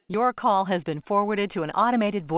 Your call has been forwarded to an automated voice.